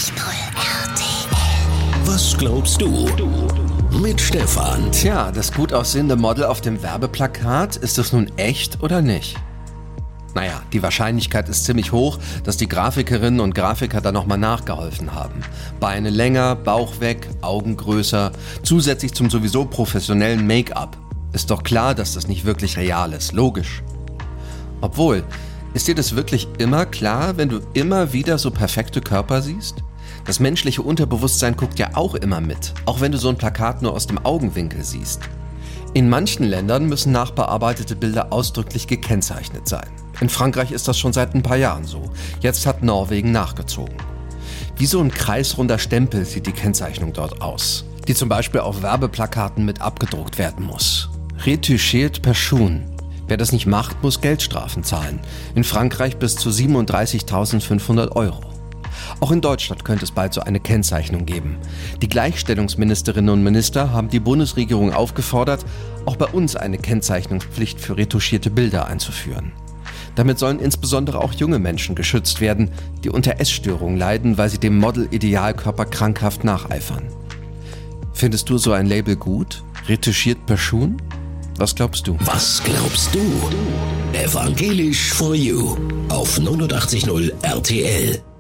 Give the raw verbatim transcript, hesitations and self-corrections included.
R T L. Was glaubst du? Mit Stefan. Tja, das gut aussehende Model auf dem Werbeplakat, ist das nun echt oder nicht? Naja, die Wahrscheinlichkeit ist ziemlich hoch, dass die Grafikerinnen und Grafiker da nochmal nachgeholfen haben. Beine länger, Bauch weg, Augen größer, zusätzlich zum sowieso professionellen Make-up. Ist doch klar, dass das nicht wirklich real ist, logisch. Obwohl, ist dir das wirklich immer klar, wenn du immer wieder so perfekte Körper siehst? Das menschliche Unterbewusstsein guckt ja auch immer mit, auch wenn du so ein Plakat nur aus dem Augenwinkel siehst. In manchen Ländern müssen nachbearbeitete Bilder ausdrücklich gekennzeichnet sein. In Frankreich ist das schon seit ein paar Jahren so. Jetzt hat Norwegen nachgezogen. Wie so ein kreisrunder Stempel sieht die Kennzeichnung dort aus, die zum Beispiel auf Werbeplakaten mit abgedruckt werden muss. Retuschiert Person. Wer das nicht macht, muss Geldstrafen zahlen. In Frankreich bis zu siebenunddreißigtausendfünfhundert Euro. Auch in Deutschland könnte es bald so eine Kennzeichnung geben. Die Gleichstellungsministerinnen und Minister haben die Bundesregierung aufgefordert, auch bei uns eine Kennzeichnungspflicht für retuschierte Bilder einzuführen. Damit sollen insbesondere auch junge Menschen geschützt werden, die unter Essstörungen leiden, weil sie dem Model-Idealkörper krankhaft nacheifern. Findest du so ein Label gut? Retuschiert Person? Was glaubst du? Was glaubst du? Evangelisch for You auf neunundachtzig Komma null R T L.